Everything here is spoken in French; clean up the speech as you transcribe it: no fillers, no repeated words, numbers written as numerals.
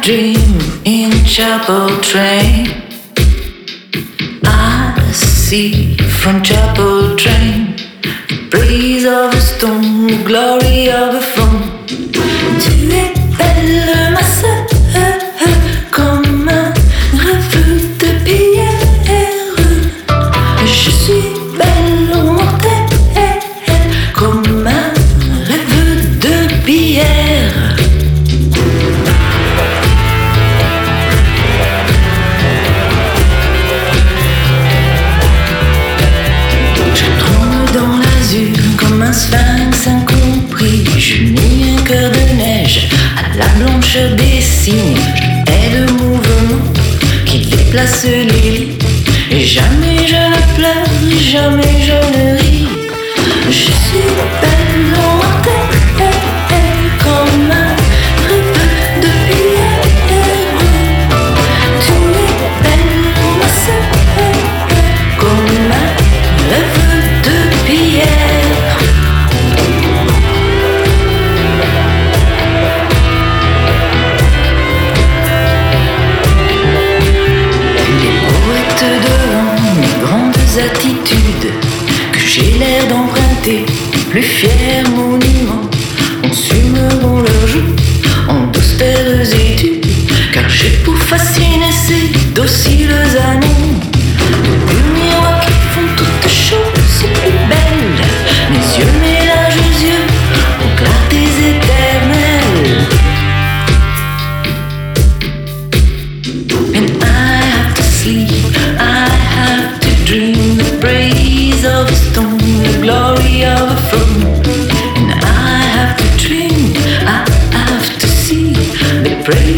dream in chapel train. I see from chapel train the praise of a stone, the glory of a throne. Tu es belle, ma sœur, comme un rêve de pierre. Je suis belle, mortelle, comme un rêve de pierre. Comme un sphinx incompris, j'unis un cœur de neige à la blancheur des signes. Je hais le mouvement qui déplace les lits. Et jamais je ne pleure, et jamais je ne ris. Je suis belle en tête, comme un rêve de pierre. Tu es belle, ma sœur, comme un rêve de pierre. Attitude que j'ai l'air d'emprunter, plus fier monument, consumeront leurs joues en d'austères études, car j'ai pour fasciner ces dociles amants, de miroirs qui font toutes choses plus belles, mes yeux, mes larges yeux, aux clartés éternelles. And I have to sleep, I have to dream the praise of a stone, the glory of a throne. And I have to dream, I have to see the praise